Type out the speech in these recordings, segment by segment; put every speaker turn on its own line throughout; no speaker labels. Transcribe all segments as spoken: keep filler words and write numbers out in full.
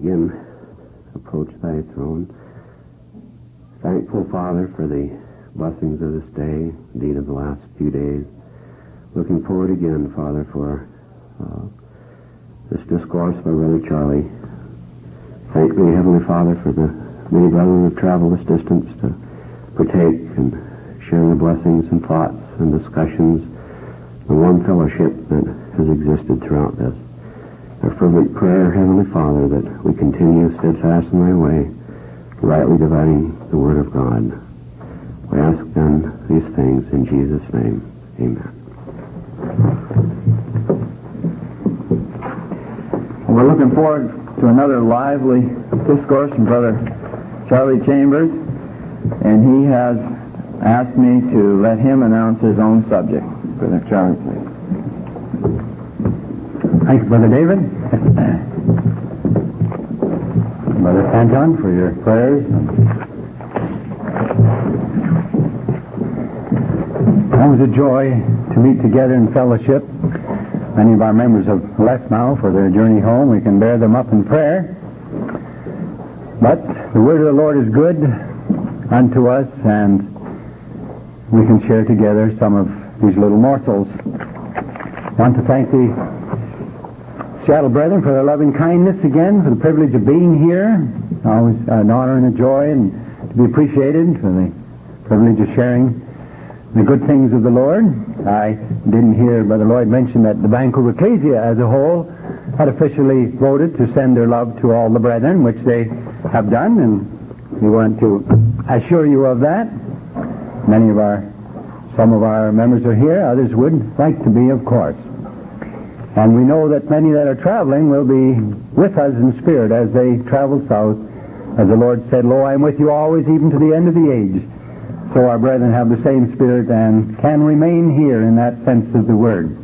again approach thy throne. Thankful, Father, for the blessings of this day, indeed of the last few days. Looking forward again, Father, for uh, this discourse by Brother Charlie. Thank thee, Heavenly Father, for the many brothers who have traveled this distance to partake and share the blessings and thoughts and discussions, the one fellowship that has existed throughout this. Our fervent prayer, Heavenly Father, that we continue steadfast in thy way, rightly dividing the word of God. We ask then these things in Jesus' name. Amen.
We're looking forward to another lively discourse from Brother Charlie Chambers, and he has asked me to let him announce his own subject. Brother Charlie, please.
Thank you, Brother David. Brother Panton, for your prayers. Always a joy to meet together in fellowship. Many of our members have left now for their journey home. We can bear them up in prayer. But the word of the Lord is good unto us, and we can share together some of these little morsels. I want to thank the Seattle brethren for their loving kindness again, for the privilege of being here. Always an honor and a joy, and to be appreciated for the privilege of sharing the good things of the Lord. I didn't hear Brother Lloyd mention that the Vancouver Ecclesia as a whole had officially voted to send their love to all the brethren, which they have done, and we want to assure you of that. Many of our, some of our members are here, others would like to be, of course. And we know that many that are traveling will be with us in spirit as they travel south. As the Lord said, Lo, I am with you always, even to the end of the age. So our brethren have the same spirit and can remain here in that sense of the word.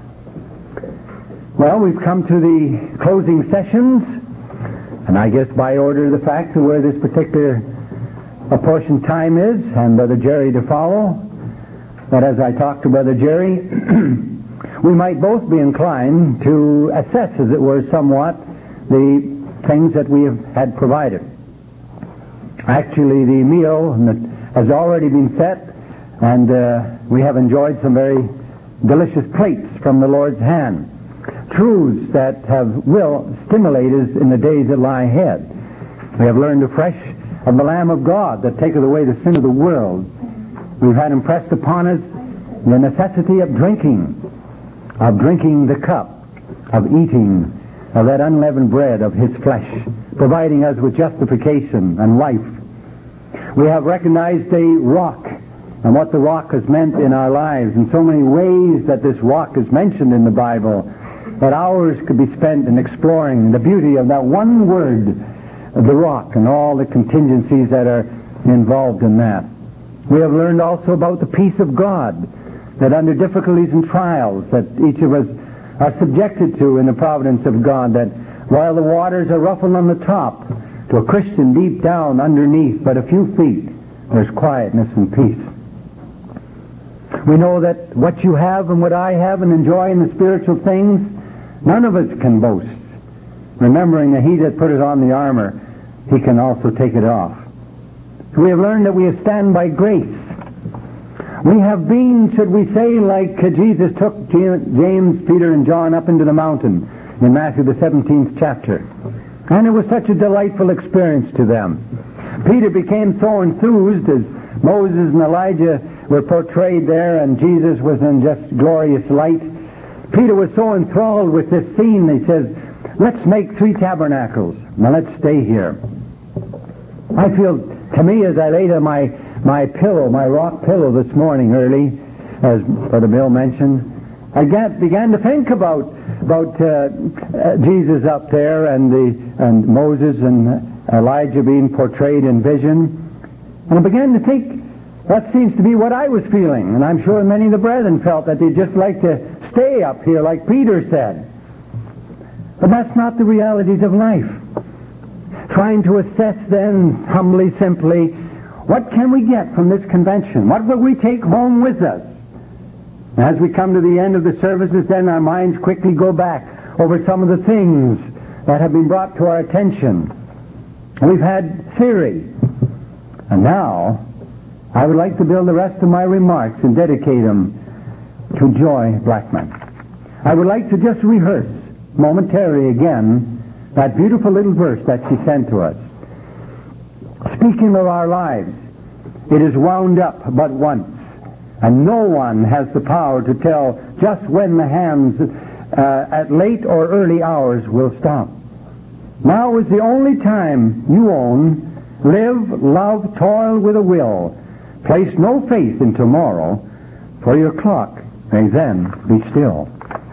Well, we've come to the closing sessions, and I guess by order of the fact of where this particular apportioned time is, and Brother Jerry to follow, that as I talk to Brother Jerry, we might both be inclined to assess, as it were, somewhat the things that we have had provided. Actually, the meal has already been set, and uh, we have enjoyed some very delicious plates from the Lord's hand. Truths that have will stimulate us in the days that lie ahead. We have learned afresh of the Lamb of God that taketh away the sin of the world. We've had impressed upon us the necessity of drinking, of drinking the cup, of eating of that unleavened bread of His flesh, providing us with justification and life. We have recognized a rock and what the rock has meant in our lives in so many ways that this rock is mentioned in the Bible that hours could be spent in exploring the beauty of that one word, the rock, and all the contingencies that are involved in that. We have learned also about the peace of God, that under difficulties and trials that each of us are subjected to in the providence of God, that while the waters are ruffled on the top, to a Christian deep down underneath but a few feet, there's quietness and peace. We know that what you have and what I have and enjoy in the spiritual things, none of us can boast, remembering that He that put it on the armor, He can also take it off. So we have learned that we have stand by grace. We have been, should we say, like Jesus took James, Peter, and John up into the mountain in Matthew the seventeenth chapter. And it was such a delightful experience to them. Peter became so enthused as Moses and Elijah were portrayed there and Jesus was in just glorious light. Peter was so enthralled with this scene, he says, let's make three tabernacles. Now let's stay here. I feel, to me, as I laid on my, my pillow, my rock pillow this morning early, as Brother Bill mentioned, I got, began to think about about uh, uh, Jesus up there and the and Moses and Elijah being portrayed in vision, and I began to think that seems to be what I was feeling, and I'm sure many of the brethren felt that they'd just like to stay up here, like Peter said. But that's not the realities of life. Trying to assess then, humbly, simply, what can we get from this convention? What will we take home with us? As we come to the end of the services, then our minds quickly go back over some of the things that have been brought to our attention. We've had theory. And now, I would like to build the rest of my remarks and dedicate them to Joy Blackman. I would like to just rehearse momentarily again that beautiful little verse that she sent to us. Speaking of our lives, it is wound up but once, and no one has the power to tell just when the hands uh, at late or early hours will stop. Now is the only time you own. Live, love, toil with a will. Place no faith in tomorrow, for your clock may then be still.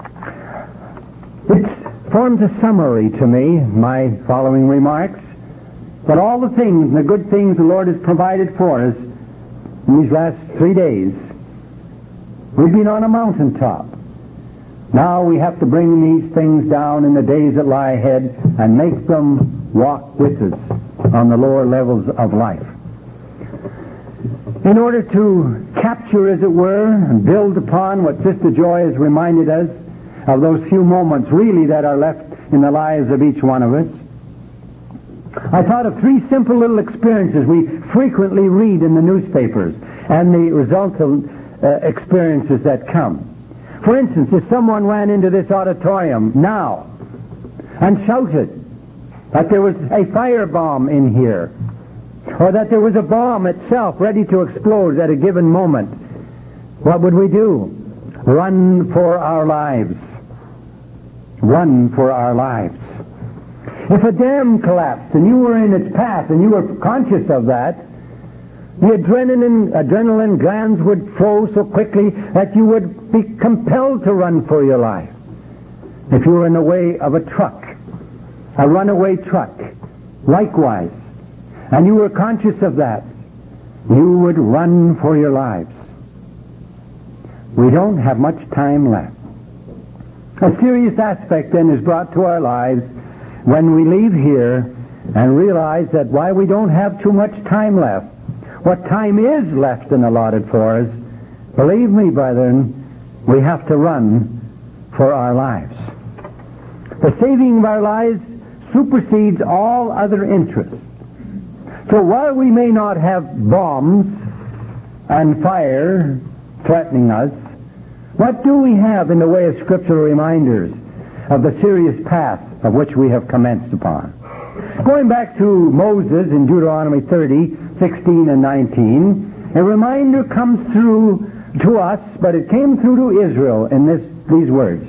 It forms a summary to me, my following remarks, but all the things and the good things the Lord has provided for us in these last three days. We've been on a mountaintop. Now we have to bring these things down in the days that lie ahead and make them walk with us on the lower levels of life. In order to capture, as it were, and build upon what Sister Joy has reminded us of those few moments really that are left in the lives of each one of us, I thought of three simple little experiences we frequently read in the newspapers and the resultant uh, experiences that come. For instance, if someone ran into this auditorium now and shouted that there was a firebomb in here, or that there was a bomb itself ready to explode at a given moment, what would we do? Run for our lives. Run for our lives. If a dam collapsed and you were in its path and you were conscious of that, the adrenaline, adrenaline glands would flow so quickly that you would be compelled to run for your life. If you were in the way of a truck, a runaway truck, likewise, and you were conscious of that, you would run for your lives. We don't have much time left. A serious aspect then is brought to our lives when we leave here and realize that while we don't have too much time left, what time is left and allotted for us, believe me, brethren, we have to run for our lives. The saving of our lives supersedes all other interests. So while we may not have bombs and fire threatening us, what do we have in the way of scriptural reminders of the serious path of which we have commenced upon? Going back to Moses in Deuteronomy thirty, sixteen and nineteen, a reminder comes through to us, but it came through to Israel in this, these words.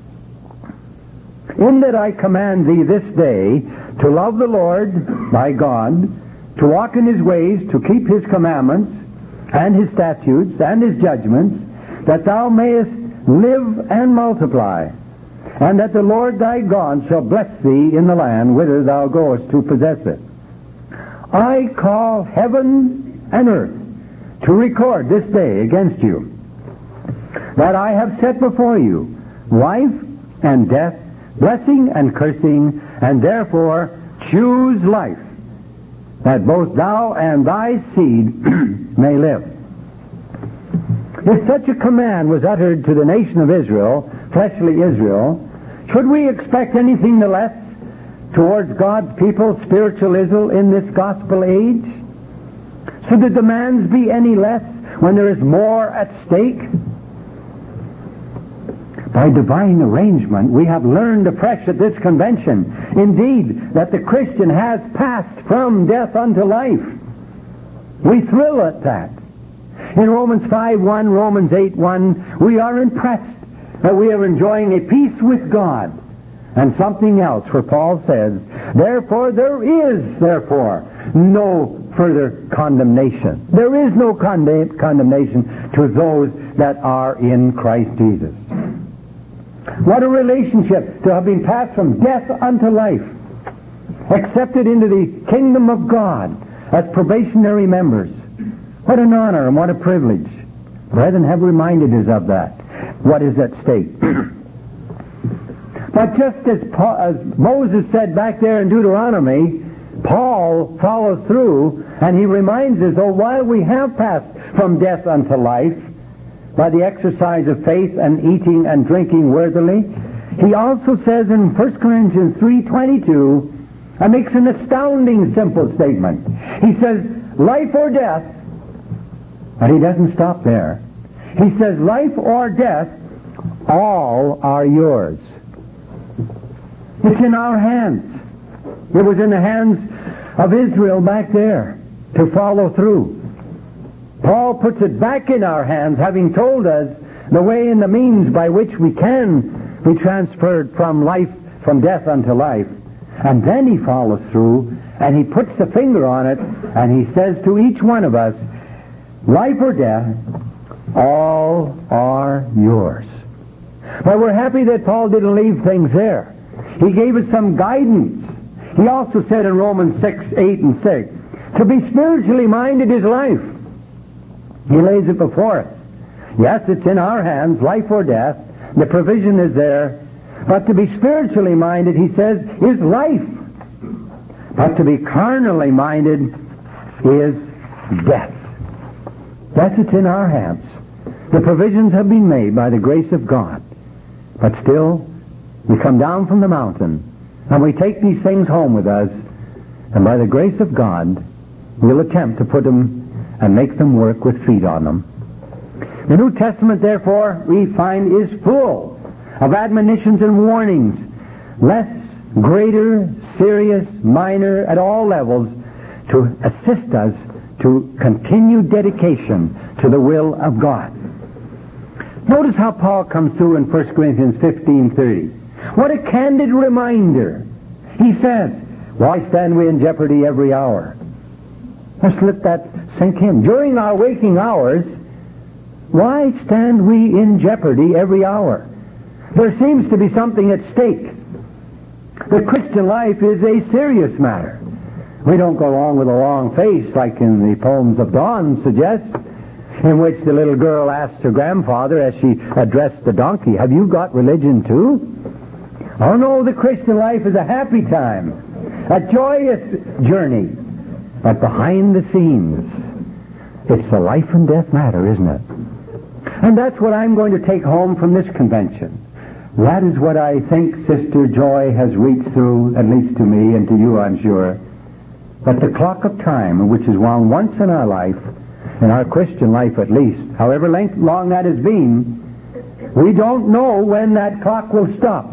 In that I command thee this day to love the Lord thy God, to walk in his ways, to keep his commandments, and his statutes, and his judgments, that thou mayest live and multiply, and that the Lord thy God shall bless thee in the land whither thou goest to possess it. I call heaven and earth to record this day against you, that I have set before you life and death, blessing and cursing, and therefore choose life, that both thou and thy seed may live. If such a command was uttered to the nation of Israel, fleshly Israel, should we expect anything the less towards God's people, spiritual Israel, in this gospel age? Should the demands be any less when there is more at stake? By divine arrangement, we have learned afresh at this convention, indeed, that the Christian has passed from death unto life. We thrill at that. In Romans five one, Romans eight one, we are impressed that we are enjoying a peace with God. And something else, for Paul says, therefore there is, therefore, no further condemnation. There is no condemn- condemnation to those that are in Christ Jesus. What a relationship to have been passed from death unto life, accepted into the kingdom of God as probationary members. What an honor and what a privilege. Brethren have reminded us of that. What is at stake? But just as, Paul, as Moses said back there in Deuteronomy, Paul follows through and he reminds us, oh, while we have passed from death unto life by the exercise of faith and eating and drinking worthily, he also says in First Corinthians three twenty-two, and makes an astounding simple statement. He says, life or death, but he doesn't stop there. He says, life or death, all are yours. It's in our hands. It was in the hands of Israel back there to follow through. Paul puts it back in our hands, having told us the way and the means by which we can be transferred from life, from death unto life. And then he follows through, and he puts the finger on it, and he says to each one of us, life or death, all are yours. But we're happy that Paul didn't leave things there. He gave us some guidance. He also said in Romans six, eight, and six, to be spiritually minded is life. He lays it before us. Yes, it's in our hands, life or death. The provision is there. But to be spiritually minded, he says, is life. But to be carnally minded is death. That's it's in our hands. The provisions have been made by the grace of God. But still, we come down from the mountain, and we take these things home with us, and by the grace of God, we'll attempt to put them and make them work with feet on them. The New Testament, therefore, we find is full of admonitions and warnings, less, greater, serious, minor, at all levels, to assist us to continued dedication to the will of God. Notice how Paul comes through in First Corinthians fifteen thirty. What a candid reminder. He says, why stand we in jeopardy every hour? Let's let that sink in. During our waking hours, why stand we in jeopardy every hour? There seems to be something at stake. The Christian life is a serious matter. We don't go along with a long face like in the poems of Dawn suggest, in which the little girl asks her grandfather as she addressed the donkey, have you got religion too? Oh no, the Christian life is a happy time, a joyous journey. But behind the scenes, it's a life and death matter, isn't it? And that's what I'm going to take home from this convention. That is what I think Sister Joy has reached through, at least to me and to you, I'm sure. That the clock of time, which is wound once in our life, in our Christian life at least, however long that has been, we don't know when that clock will stop.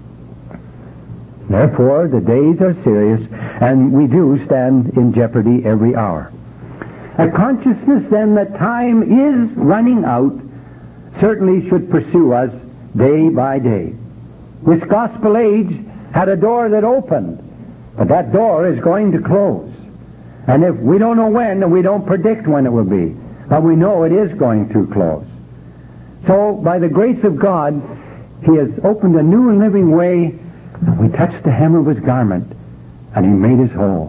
Therefore, the days are serious, and we do stand in jeopardy every hour. A consciousness, then, that time is running out certainly should pursue us day by day. This gospel age had a door that opened, but that door is going to close. And if we don't know when, and we don't predict when it will be, but we know it is going to close. So, by the grace of God, He has opened a new and living way, and we touched the hem of His garment, and He made us whole.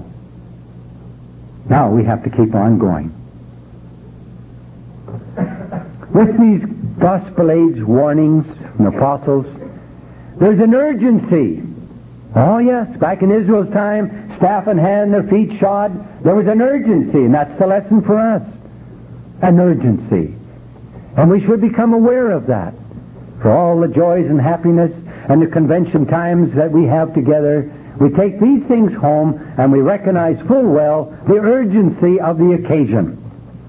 Now we have to keep on going. With these gospel age warnings from the apostles, there's an urgency. Oh yes, back in Israel's time, staff in hand, their feet shod, there was an urgency, and that's the lesson for us. An urgency. And we should become aware of that. For all the joys and happiness and the convention times that we have together, we take these things home and we recognize full well the urgency of the occasion.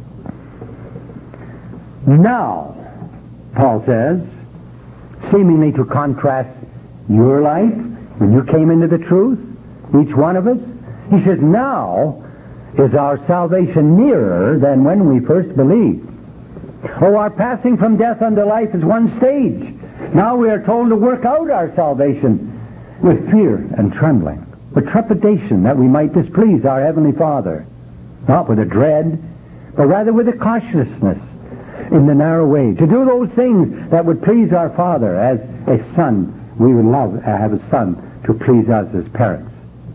Now, Paul says, seemingly to contrast your life when you came into the truth, each one of us, he says, now is our salvation nearer than when we first believed. Oh, our passing from death unto life is one stage. Now we are told to work out our salvation with fear and trembling, with trepidation that we might displease our Heavenly Father. Not with a dread, but rather with a cautiousness in the narrow way. To do those things that would please our Father as a son. We would love to have a son to please us as parents.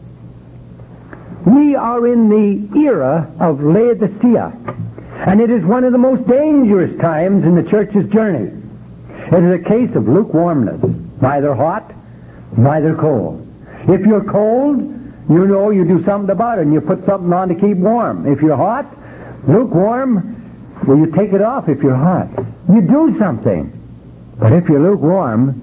We are in the era of Laodicea, and it is one of the most dangerous times in the church's journey. It is a case of lukewarmness, neither hot, neither cold. If you're cold, you know you do something about it, and you put something on to keep warm. If you're hot, lukewarm, well, you take it off if you're hot. You do something. But if you're lukewarm,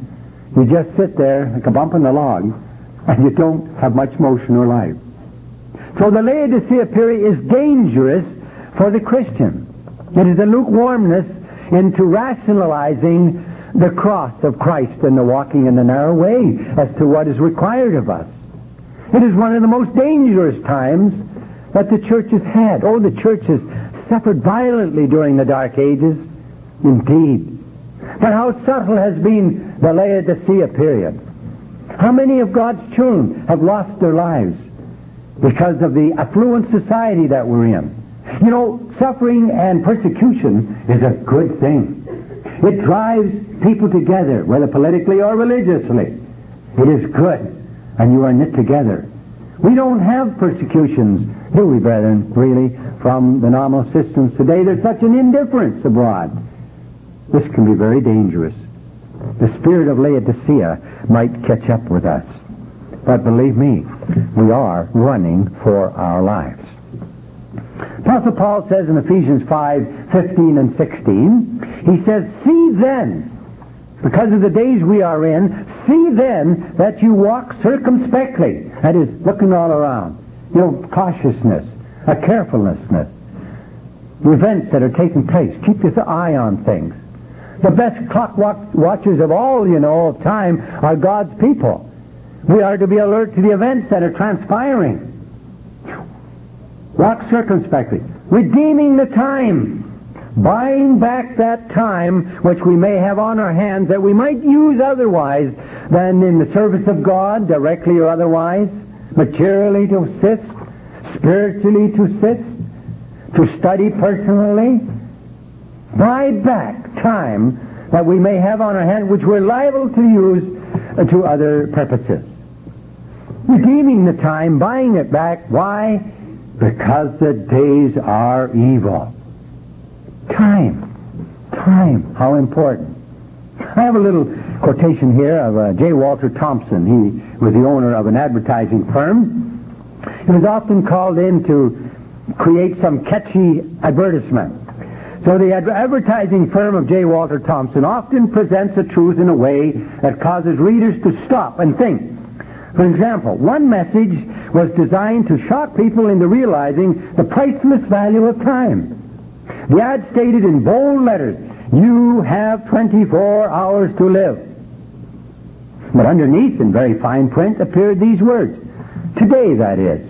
You just sit there like a bump in the log, and you don't have much motion or life. So the Laodicea period is dangerous for the Christian. It is a lukewarmness into rationalizing the cross of Christ and the walking in the narrow way as to what is required of us. It is one of the most dangerous times that the church has had. Oh, the church has suffered violently during the Dark Ages. Indeed. But how subtle has been the Laodicea period. How many of God's children have lost their lives because of the affluent society that we're in? You know, suffering and persecution is a good thing. It drives people together, whether politically or religiously. It is good, and you are knit together. We don't have persecutions, do we, brethren, really, from the normal systems today? There's such an indifference abroad. This can be very dangerous. The spirit of Laodicea might catch up with us. But believe me, we are running for our lives. Apostle Paul says in Ephesians five, fifteen and sixteen, he says, "See then, because of the days we are in, see then that you walk circumspectly." That is, looking all around. You know, cautiousness, a carefulness. The events that are taking place. Keep your eye on things. The best clock watchers of all, you know, of time are God's people. We are to be alert to the events that are transpiring. Walk circumspectly, redeeming the time, buying back that time which we may have on our hands that we might use otherwise than in the service of God, directly or otherwise, materially to assist, spiritually to assist, to study personally. Buy back time that we may have on our hands which we're liable to use to other purposes. Redeeming the time, buying it back. Why? Because the days are evil. Time. Time. How important. I have a little quotation here of uh, J. Walter Thompson. He was the owner of an advertising firm. He was often called in to create some catchy advertisement. So the ad- advertising firm of J. Walter Thompson often presents the truth in a way that causes readers to stop and think. For example, one message was designed to shock people into realizing the priceless value of time. The ad stated in bold letters, "You have twenty-four hours to live." But underneath, in very fine print, appeared these words, "Today, that is."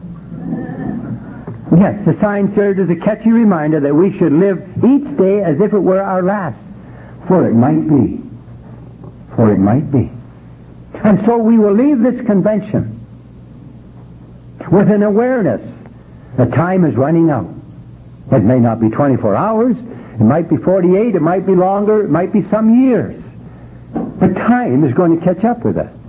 Yes, the sign served as a catchy reminder that we should live each day as if it were our last. For it might be. For it might be. And so we will leave this convention with an awareness that time is running out. It may not be twenty-four hours, it might be forty-eight, it might be longer, it might be some years. But time is going to catch up with us.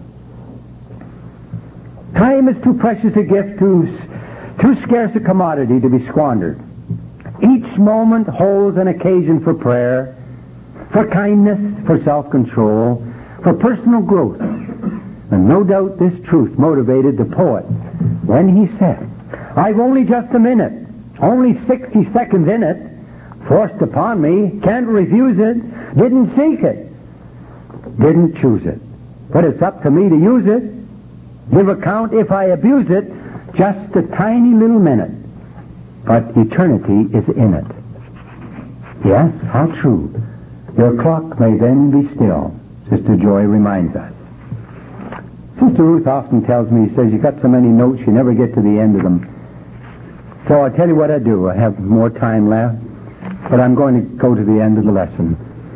Time is too precious a gift, too, too scarce a commodity to be squandered. Each moment holds an occasion for prayer, for kindness, for self-control, for personal growth. And no doubt this truth motivated the poet when he said, "I've only just a minute, only sixty seconds in it, forced upon me, can't refuse it, didn't seek it, didn't choose it. But it's up to me to use it, give account if I abuse it, just a tiny little minute. But eternity is in it." Yes, how true. Your clock may then be still, Sister Joy reminds us. Sister Ruth often tells me, she says, "You got so many notes, you never get to the end of them." So I'll tell you what I do. I have more time left, but I'm going to go to the end of the lesson.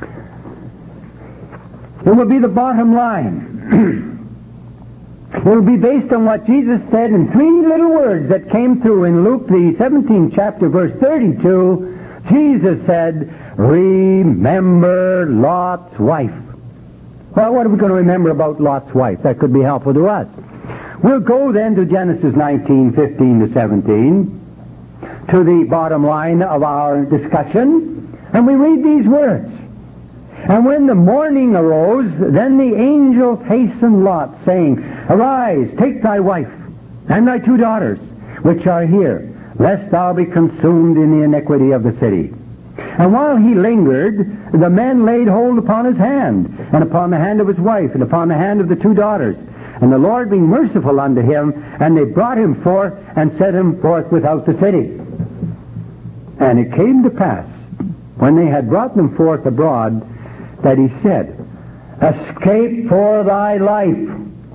It will be the bottom line. It will be based on what Jesus said in three little words that came through in Luke, the seventeenth chapter, verse thirty-two. Jesus said, "Remember Lot's wife." Well, what are we going to remember about Lot's wife? That could be helpful to us. We'll go then to Genesis nineteen, fifteen to seventeen, to the bottom line of our discussion, and we read these words. "And when the morning arose, then the angels hastened Lot, saying, Arise, take thy wife, and thy two daughters, which are here, lest thou be consumed in the iniquity of the city. And while he lingered, the men laid hold upon his hand, and upon the hand of his wife, and upon the hand of the two daughters. And the Lord being merciful unto him, and they brought him forth, and set him forth without the city. And it came to pass, when they had brought them forth abroad, that he said, Escape for thy life.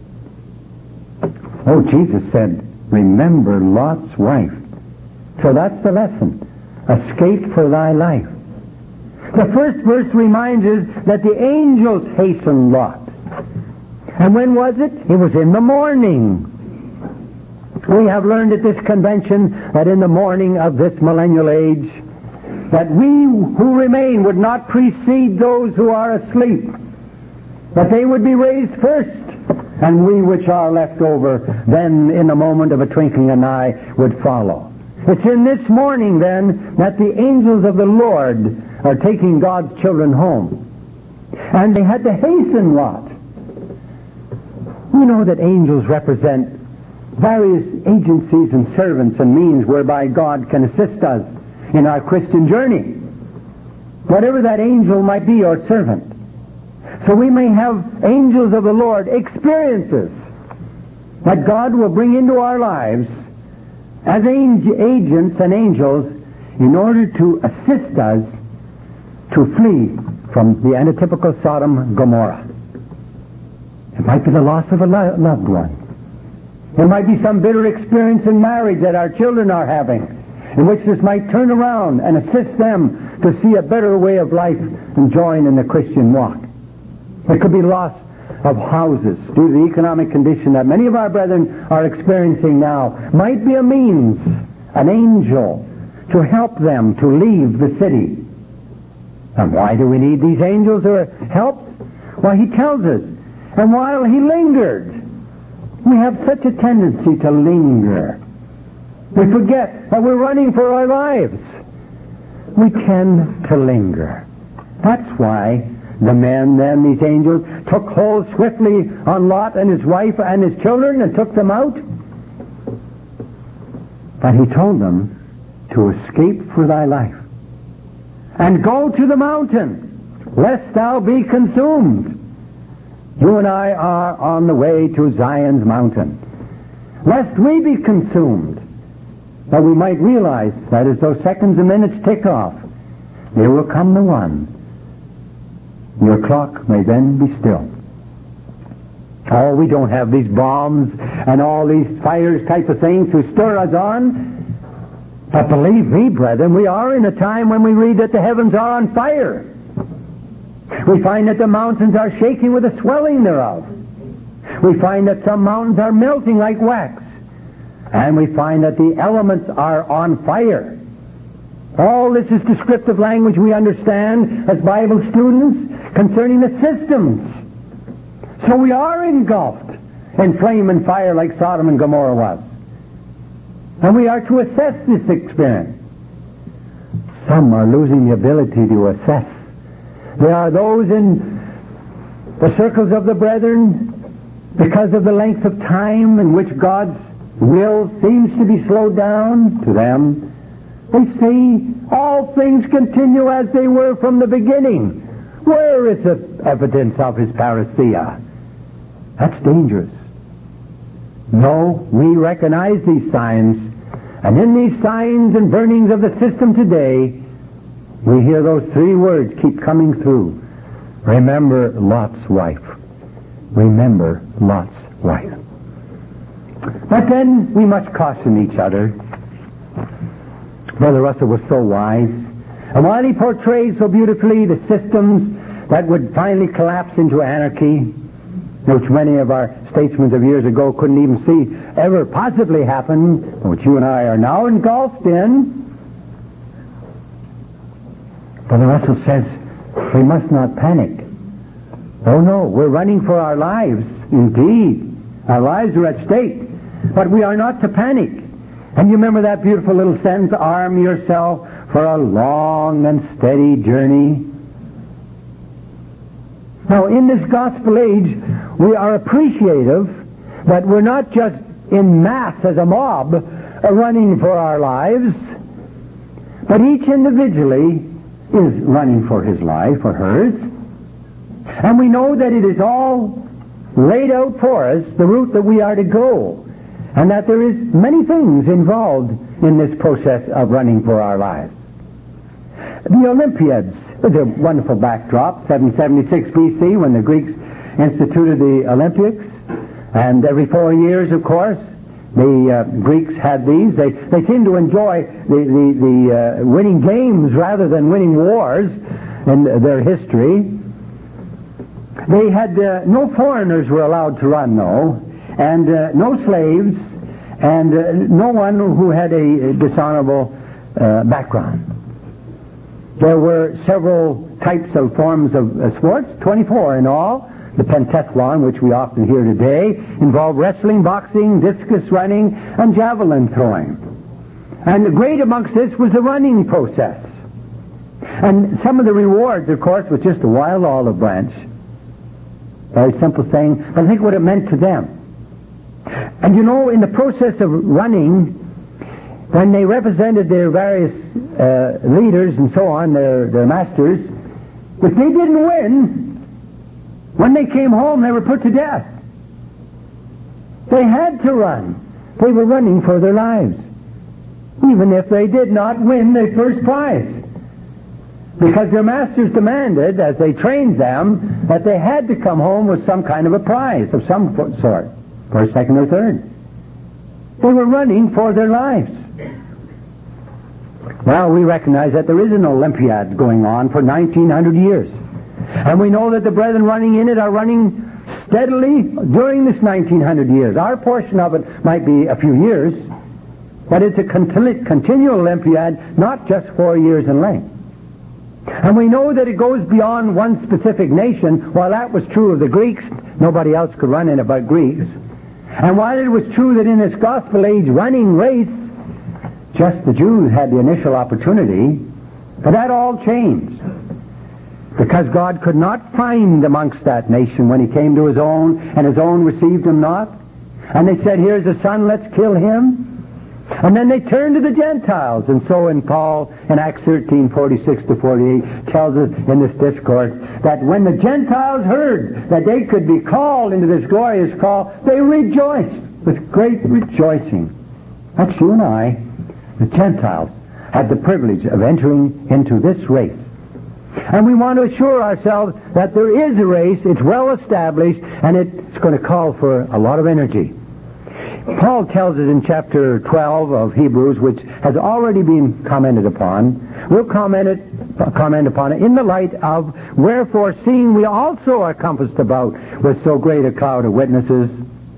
Oh, Jesus said, remember Lot's wife. So that's the lesson. Escape for thy life. The first verse reminds us that the angels hastened Lot. And when was it? It was in the morning. We have learned at this convention that in the morning of this millennial age, that we who remain would not precede those who are asleep, that they would be raised first, and we which are left over then in the moment of a twinkling an eye would follow. It's in this morning then that the angels of the Lord are taking God's children home. And they had to hasten Lot. We know that angels represent various agencies and servants and means whereby God can assist us in our Christian journey, whatever that angel might be or servant. So we may have angels of the Lord, experiences that God will bring into our lives as agents and angels in order to assist us to flee from the antitypical Sodom and Gomorrah. It might be the loss of a lo- loved one. It might be some bitter experience in marriage that our children are having, in which this might turn around and assist them to see a better way of life and join in the Christian walk. It could be loss of houses due to the economic condition that many of our brethren are experiencing now. Might be a means, an angel, to help them to leave the city. And why do we need these angels or help? Well, he tells us. And while he lingered, we have such a tendency to linger. We forget that we're running for our lives. We tend to linger. That's why the men then, these angels, took hold swiftly on Lot and his wife and his children and took them out. But he told them to escape for thy life and go to the mountain, lest thou be consumed. You and I are on the way to Zion's mountain, lest we be consumed. That we might realize that as those seconds and minutes tick off, there will come the one. Your clock may then be still. Oh, we don't have these bombs and all these fires type of things to stir us on. But believe me, brethren, we are in a time when we read that the heavens are on fire. We find that the mountains are shaking with the swelling thereof. We find that some mountains are melting like wax. And we find that the elements are on fire. All this is descriptive language we understand as Bible students concerning the systems. So we are engulfed in flame and fire like Sodom and Gomorrah was. And we are to assess this experience. Some are losing the ability to assess. There are those in the circles of the brethren, because of the length of time in which God's will seems to be slowed down to them, they say all things continue as they were from the beginning. Where is the evidence of his parousia? That's dangerous. No, we recognize these signs, and in these signs and burnings of the system today, we hear those three words keep coming through. Remember Lot's wife. Remember Lot's wife. But then we must caution each other. Brother Russell was so wise. And while he portrays so beautifully the systems that would finally collapse into anarchy, which many of our statesmen of years ago couldn't even see ever possibly happen, which you and I are now engulfed in, Brother Russell says we must not panic. Oh no, we're running for our lives. Indeed, our lives are at stake. But we are not to panic. And you remember that beautiful little sentence, arm yourself for a long and steady journey. Now, in this gospel age, we are appreciative that we're not just in mass as a mob running for our lives, but each individually is running for his life or hers. And we know that it is all laid out for us, the route that we are to go, and that there is many things involved in this process of running for our lives. The Olympiads was a wonderful backdrop, seven seventy-six B C, when the Greeks instituted the Olympics. And every four years, of course, the uh, Greeks had these. They they seemed to enjoy the, the, the uh, winning games rather than winning wars in their history. They had, uh, no foreigners were allowed to run, though, and uh, no slaves, and uh, no one who had a dishonorable uh, background. There were several types of forms of uh, sports, twenty-four in all. The pentathlon, which we often hear today, involved wrestling, boxing, discus running, and javelin throwing. And the great amongst this was the running process. And some of the rewards, of course, was just a wild olive branch. Very simple thing, but think what it meant to them. And you know, in the process of running, when they represented their various uh, leaders and so on, their, their masters, if they didn't win, when they came home, they were put to death. They had to run. They were running for their lives, even if they did not win the first prize. Because their masters demanded, as they trained them, that they had to come home with some kind of a prize of some sort, first, second, or third. They were running for their lives. Well, we recognize that there is an Olympiad going on for nineteen hundred years. And we know that the brethren running in it are running steadily during this nineteen hundred years. Our portion of it might be a few years, but it's a continu- continual Olympiad, not just four years in length. And we know that it goes beyond one specific nation. While that was true of the Greeks, nobody else could run in it but Greeks. And while it was true that in this gospel age running race, just the Jews had the initial opportunity, but that all changed. Because God could not find amongst that nation when he came to his own, and his own received him not. And they said, here's a son, let's kill him. And then they turned to the Gentiles. And so in Paul, in Acts thirteen, forty-six to forty-eight, tells us in this discourse that when the Gentiles heard that they could be called into this glorious call, they rejoiced with great rejoicing. That's you and I. The Gentiles had the privilege of entering into this race. And we want to assure ourselves that there is a race, it's well established, and it's going to call for a lot of energy. Paul tells us in chapter twelve of Hebrews, which has already been commented upon, we'll comment, it, comment upon it in the light of, wherefore, seeing we also are compassed about with so great a cloud of witnesses,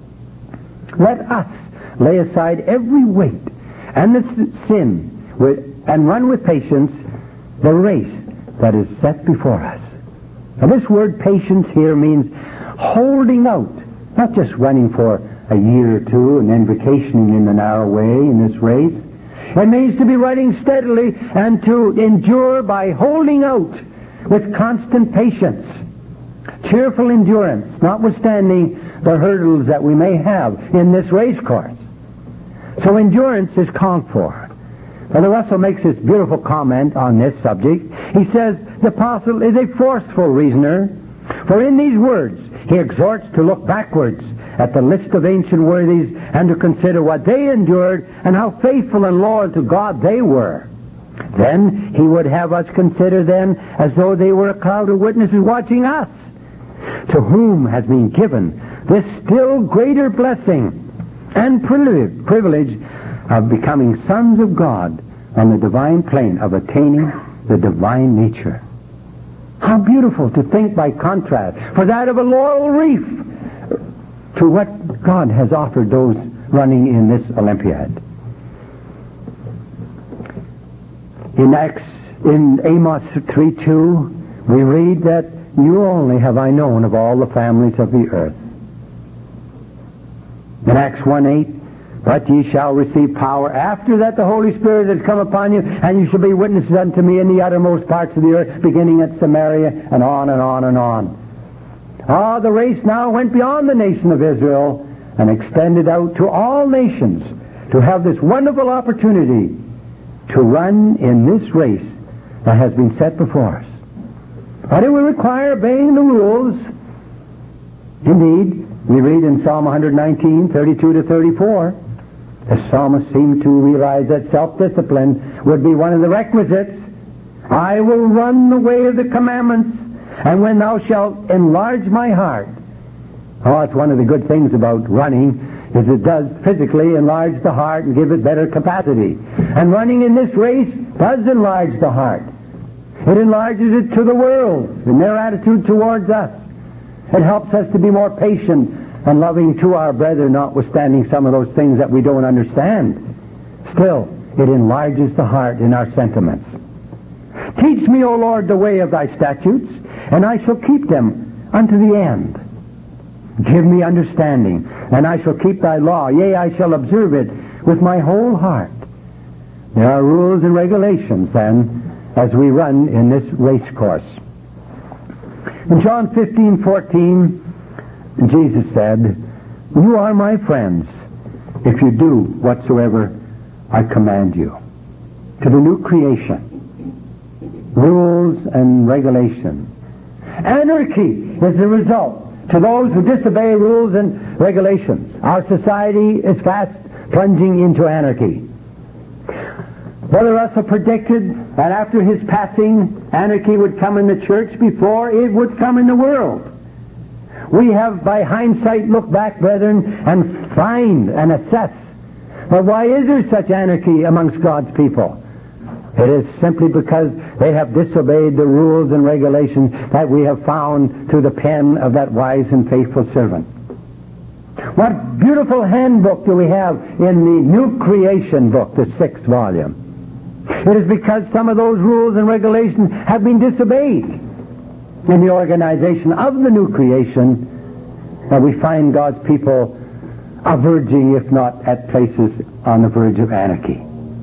let us lay aside every weight and the sin with, and run with patience the race that is set before us. And this word patience here means holding out, not just running for a year or two and then vacationing in the narrow way in this race. It means to be running steadily and to endure by holding out with constant patience, cheerful endurance, notwithstanding the hurdles that we may have in this race course. So endurance is called for. Brother Russell makes this beautiful comment on this subject. He says, the apostle is a forceful reasoner, for in these words he exhorts to look backwards at the list of ancient worthies and to consider what they endured and how faithful and loyal to God they were. Then he would have us consider them as though they were a cloud of witnesses watching us, to whom has been given this still greater blessing and privilege of becoming sons of God on the divine plane, of attaining the divine nature. How beautiful to think by contrast, for that of a laurel wreath, to what God has offered those running in this Olympiad. In Acts, in Amos three two, we read that you only have I known of all the families of the earth. In Acts one eight, but ye shall receive power after that the Holy Spirit has come upon you, and you shall be witnesses unto me in the uttermost parts of the earth, beginning at Samaria, and on and on and on. Ah, the race now went beyond the nation of Israel and extended out to all nations to have this wonderful opportunity to run in this race that has been set before us. But it will require obeying the rules. Indeed, we read in Psalm one nineteen, thirty-two to thirty-four, the psalmist seemed to realize that self-discipline would be one of the requisites. I will run the way of the commandments, and when thou shalt enlarge my heart. Oh, it's one of the good things about running, is it does physically enlarge the heart and give it better capacity. And running in this race does enlarge the heart. It enlarges it to the world in their attitude towards us. It helps us to be more patient and loving to our brethren, notwithstanding some of those things that we don't understand. Still, it enlarges the heart in our sentiments. Teach me, O Lord, the way of thy statutes, and I shall keep them unto the end. Give me understanding, and I shall keep thy law. Yea, I shall observe it with my whole heart. There are rules and regulations, then, as we run in this race course. In John fifteen fourteen, Jesus said, you are my friends if you do whatsoever I command you. To the new creation. Rules and regulations. Anarchy is the result to those who disobey rules and regulations. Our society is fast plunging into anarchy. Brother Russell predicted that after his passing, anarchy would come in the church before it would come in the world. We have, by hindsight, looked back, brethren, and find and assess. But why is there such anarchy amongst God's people? It is simply because they have disobeyed the rules and regulations that we have found through the pen of that wise and faithful servant. What beautiful handbook do we have in the New Creation book, the sixth volume? It is because some of those rules and regulations have been disobeyed in the organization of the new creation that we find God's people are verging, if not at places, on the verge of anarchy.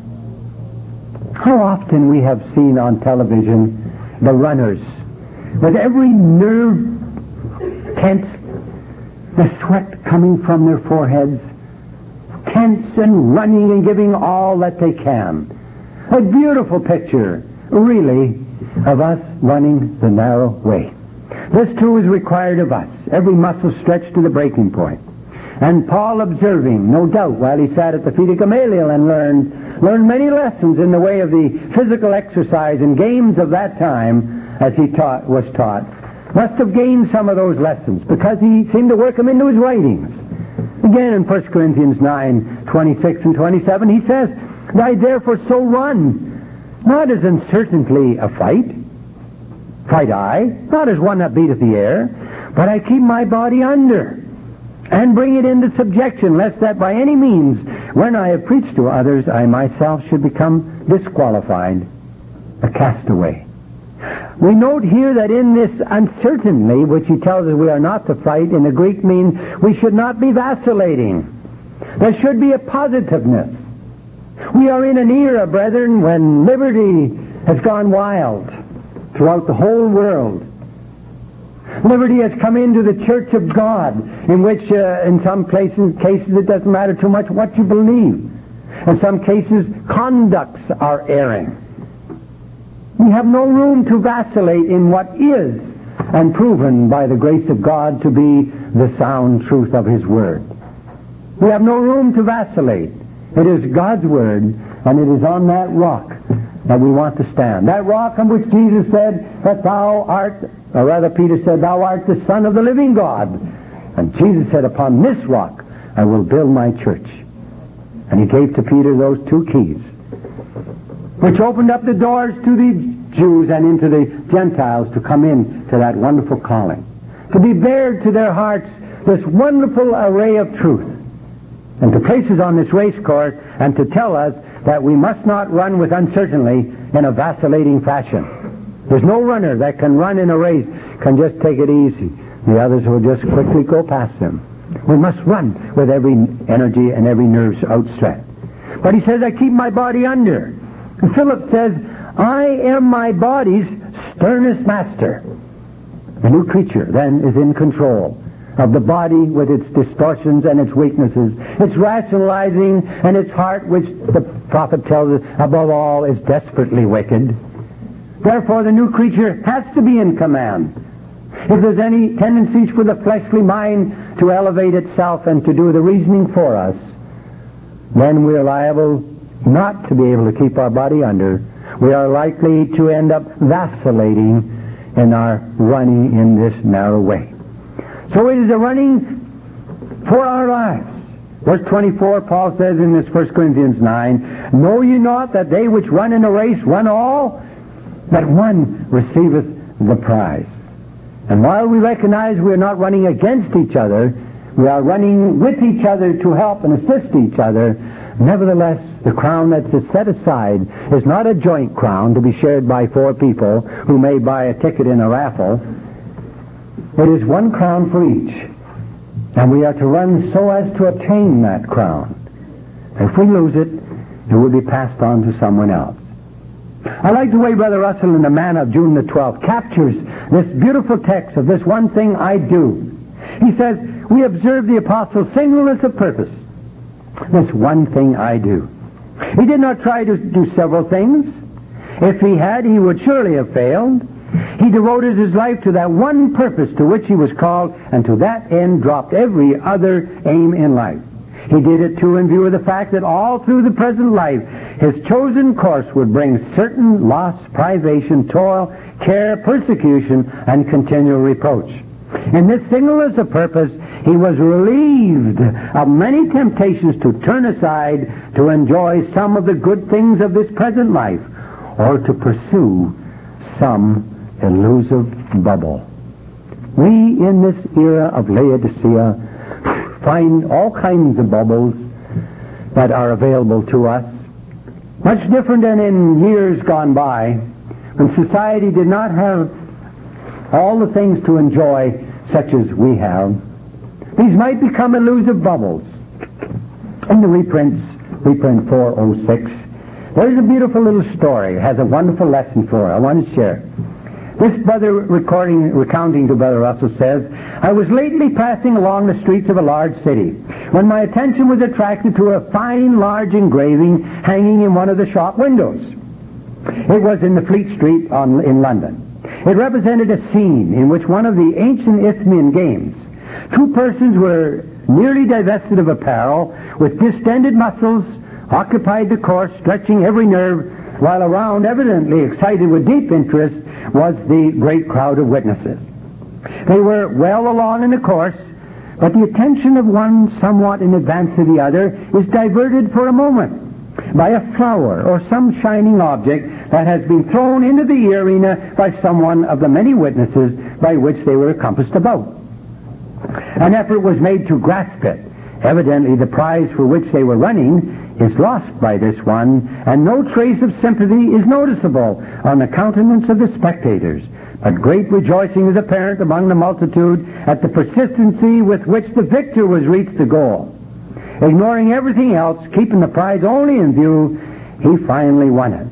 How often we have seen on television the runners with every nerve tense, the sweat coming from their foreheads, tense and running and giving all that they can. A beautiful picture, really, of us running the narrow way. This too is required of us, every muscle stretched to the breaking point. And Paul, observing, no doubt, while he sat at the feet of Gamaliel and learned, learned many lessons in the way of the physical exercise and games of that time, as he taught, was taught, must have gained some of those lessons, because he seemed to work them into his writings. Again, in First Corinthians nine, twenty-six and twenty-seven, he says, I therefore so run, not as uncertainly a fight, fight I, not as one that beateth the air, but I keep my body under, and bring it into subjection, lest that by any means, when I have preached to others, I myself should become disqualified, a castaway. We note here that in this uncertainly, which he tells us we are not to fight, in the Greek means we should not be vacillating. There should be a positiveness. We are in an era, brethren, when liberty has gone wild throughout the whole world. Liberty has come into the Church of God, in which uh, in some places, cases it doesn't matter too much what you believe. In some cases, conducts are erring. We have no room to vacillate in what is and proven by the grace of God to be the sound truth of His Word. We have no room to vacillate. It is God's Word, and it is on that rock that we want to stand. That rock on which Jesus said that thou art, or rather Peter said, thou art the Son of the living God. And Jesus said, upon this rock I will build my church. And he gave to Peter those two keys, which opened up the doors to the Jews and into the Gentiles to come in to that wonderful calling, to be bared to their hearts this wonderful array of truth, and to place us on this race course and to tell us that we must not run with uncertainty in a vacillating fashion. There's no runner that can run in a race, can just take it easy. The others will just quickly go past them. We must run with every energy and every nerve outstretched. But he says, I keep my body under. And Philip says, I am my body's sternest master. The new creature then is in control of the body with its distortions and its weaknesses, its rationalizing and its heart, which the prophet tells us above all is desperately wicked. Therefore, the new creature has to be in command. If there's any tendencies for the fleshly mind to elevate itself and to do the reasoning for us, then we are liable not to be able to keep our body under. We are likely to end up vacillating in our running in this narrow way. So it is a running for our lives. Verse twenty-four, Paul says in this First Corinthians nine, know ye not that they which run in a race run all, that one receiveth the prize. And while we recognize we are not running against each other, we are running with each other to help and assist each other, nevertheless, the crown that's set aside is not a joint crown to be shared by four people who may buy a ticket in a raffle. It is one crown for each. And we are to run so as to obtain that crown. If we lose it, it will be passed on to someone else. I like the way Brother Russell in the Man of June the twelfth captures this beautiful text of this one thing I do. He says, we observe the apostle's singleness of purpose. This one thing I do. He did not try to do several things. If he had, he would surely have failed. He devoted his life to that one purpose to which he was called, and to that end dropped every other aim in life. He did it too in view of the fact that all through the present life his chosen course would bring certain loss, privation, toil, care, persecution, and continual reproach. In this singleness of purpose, he was relieved of many temptations to turn aside to enjoy some of the good things of this present life, or to pursue some elusive bubble. We, in this era of Laodicea, find all kinds of bubbles that are available to us, much different than in years gone by, when society did not have all the things to enjoy such as we have. These might become elusive bubbles. In the reprints, reprint four oh six, there's a beautiful little story. It has a wonderful lesson for it. I want to share. This brother recording, recounting to Brother Russell says, I was lately passing along the streets of a large city when my attention was attracted to a fine large engraving hanging in one of the shop windows. It was in the Fleet Street on, in London. It represented a scene in which one of the ancient Isthmian games, two persons were nearly divested of apparel, with distended muscles, occupied the course, stretching every nerve, while around, evidently excited with deep interest, was the great crowd of witnesses. They were well along in the course, but the attention of one somewhat in advance of the other is diverted for a moment by a flower or some shining object that has been thrown into the arena by someone of the many witnesses by which they were compassed about. An effort was made to grasp it. Evidently the prize for which they were running is lost by this one, and no trace of sympathy is noticeable on the countenance of the spectators. But great rejoicing is apparent among the multitude at the persistency with which the victor was reached the goal. Ignoring everything else, keeping the prize only in view, he finally won it.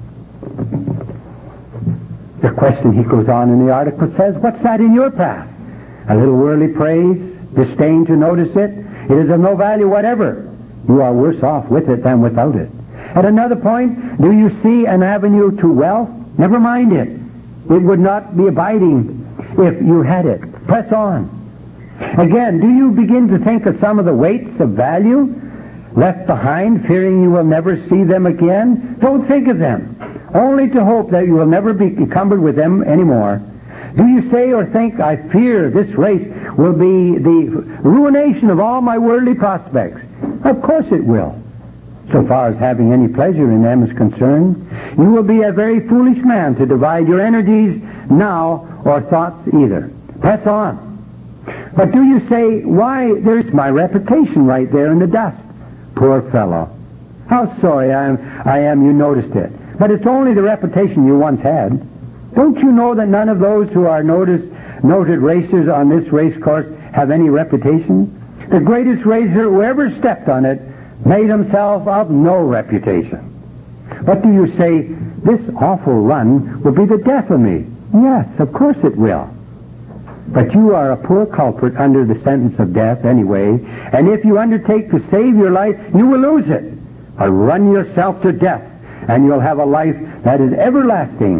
The question, he goes on in the article, says, what's that in your path? A little worldly praise, disdain to notice it? It is of no value whatever. You are worse off with it than without it. At another point, do you see an avenue to wealth? Never mind it. It would not be abiding if you had it. Press on. Again, do you begin to think of some of the weights of value left behind, fearing you will never see them again? Don't think of them, only to hope that you will never be encumbered with them anymore. Do you say or think, I fear this race will be the ruination of all my worldly prospects? Of course it will. So far as having any pleasure in them is concerned, you will be a very foolish man to divide your energies now or thoughts either. Press on. But do you say, why, there's my reputation right there in the dust. Poor fellow. How sorry I am, I am you noticed it. But it's only the reputation you once had. Don't you know that none of those who are noticed, noted racers on this race course have any reputation? The greatest racer who ever stepped on it made himself of no reputation. But do you say, this awful run will be the death of me? Yes, of course it will. But you are a poor culprit under the sentence of death anyway, and if you undertake to save your life, you will lose it. Or run yourself to death, and you'll have a life that is everlasting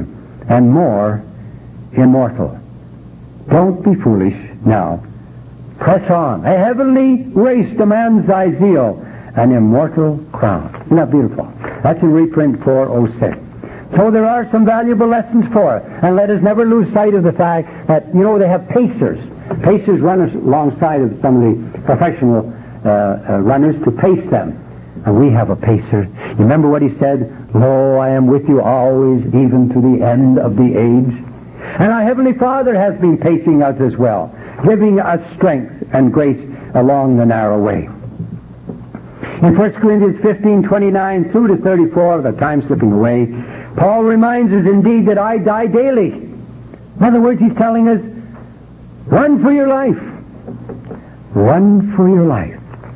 and more immortal. Don't be foolish now. Press on. A heavenly race demands thy zeal, an immortal crown. Isn't that beautiful? That's in reprint four oh six. So there are some valuable lessons for it. And let us never lose sight of the fact that, you know, they have pacers. Pacers run alongside of some of the professional uh, uh, runners to pace them. And we have a pacer. You remember what he said? Lo, I am with you always, even to the end of the age. And our Heavenly Father has been pacing us as well, giving us strength and grace along the narrow way. In First Corinthians fifteen, twenty-nine through to thirty-four, the time slipping away, Paul reminds us indeed that I die daily. In other words, he's telling us, run for your life. Run for your life.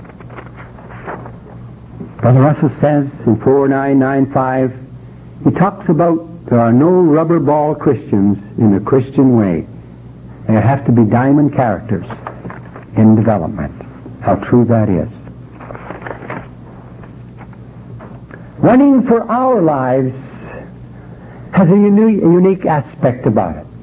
Brother Russell says in four nine nine five, he talks about there are no rubber ball Christians in the Christian way. There have to be diamond characters in development. How true that is. Running for our lives has a unique, a unique aspect about it.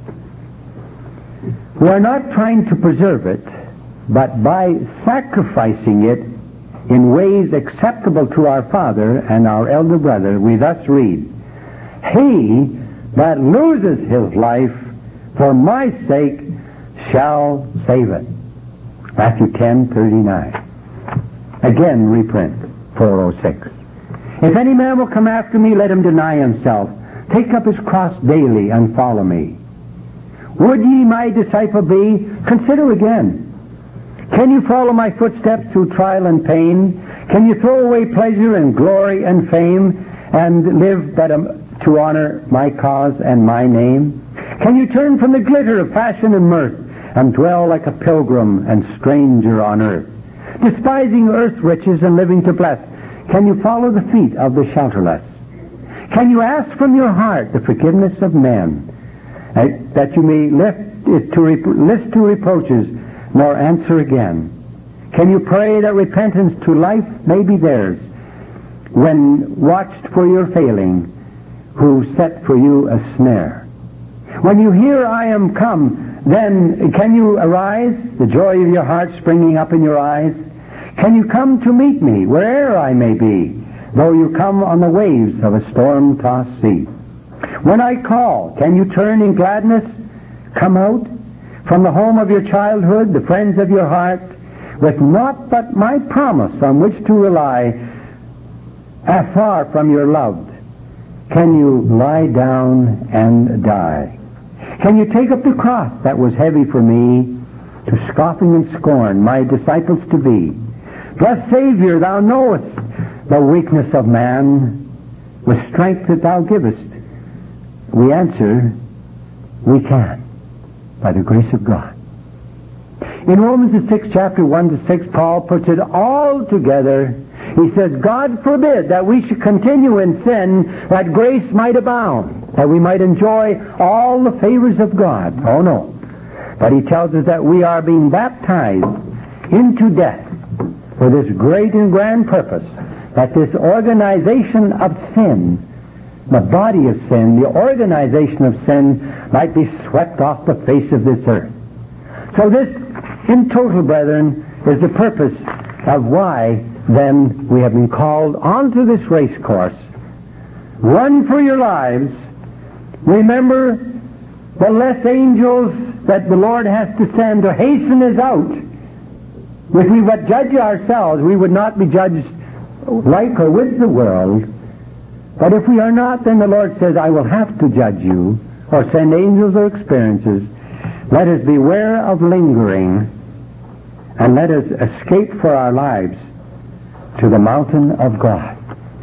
We are not trying to preserve it, but by sacrificing it in ways acceptable to our Father and our elder brother, we thus read, He that loses his life for my sake shall save it. Matthew ten thirty-nine. Again, reprint four oh six. If any man will come after me, let him deny himself, take up his cross daily, and follow me. Would ye my disciple be? Consider again. Can you follow my footsteps through trial and pain? Can you throw away pleasure and glory and fame, and live but um, to honor my cause and my name? Can you turn from the glitter of fashion and mirth, and dwell like a pilgrim and stranger on earth, despising earth riches and living to bless? Can you follow the feet of the shelterless? Can you ask from your heart the forgiveness of men, uh, that you may lift it to rep- list to reproaches, nor answer again? Can you pray that repentance to life may be theirs, when watched for your failing, who set for you a snare? When you hear I am come, then can you arise, the joy of your heart springing up in your eyes? Can you come to meet me, where'er I may be, though you come on the waves of a storm-tossed sea? When I call, can you turn in gladness, come out from the home of your childhood, the friends of your heart, with naught but my promise on which to rely, afar from your loved? Can you lie down and die? Can you take up the cross that was heavy for me, to scoffing and scorn my disciples to be? Blessed Savior, thou knowest the weakness of man, with strength that thou givest. We answer, we can, by the grace of God. In Romans the sixth chapter, one to six, Paul puts it all together. He says, God forbid that we should continue in sin, that grace might abound, that we might enjoy all the favors of God. Oh no. But he tells us that we are being baptized into death for this great and grand purpose, that this organization of sin, the body of sin, the organization of sin, might be swept off the face of this earth. So this, in total, brethren, is the purpose of why, then, we have been called onto this race course. Run for your lives. Remember the less angels that the Lord has to send to hasten us out. If we would judge ourselves, we would not be judged like or with the world. But if we are not, then the Lord says, I will have to judge you, or send angels or experiences. Let us beware of lingering, and let us escape for our lives to the mountain of God.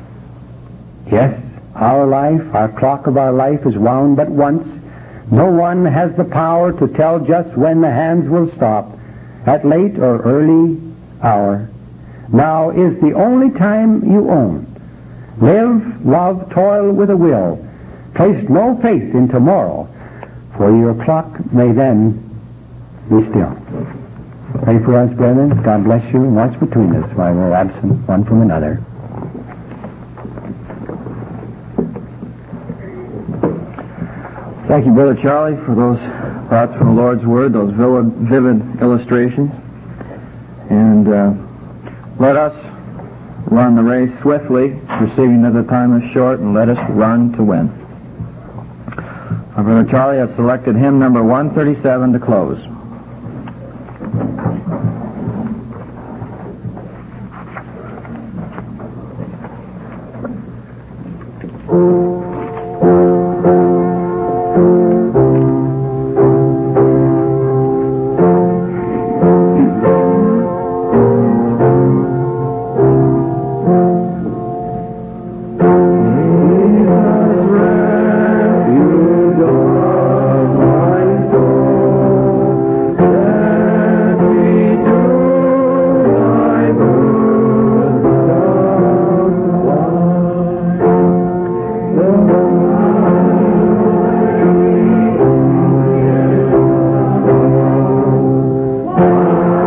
Yes, our life, our clock of our life is wound but once. No one has the power to tell just when the hands will stop, at late or early hour. Now is the only time you own. Live, love, toil with a will. Place no faith in tomorrow, for your clock may then be still. Pray for us, brethren. God bless you, and watch between us while we're absent one from another.
Thank you, Brother Charlie, for those thoughts from the Lord's Word, those vivid, vivid illustrations. And uh, let us run the race swiftly, perceiving that the time is short, and let us run to win. Our Brother Charlie has selected hymn number one thirty-seven to close.
Thank you.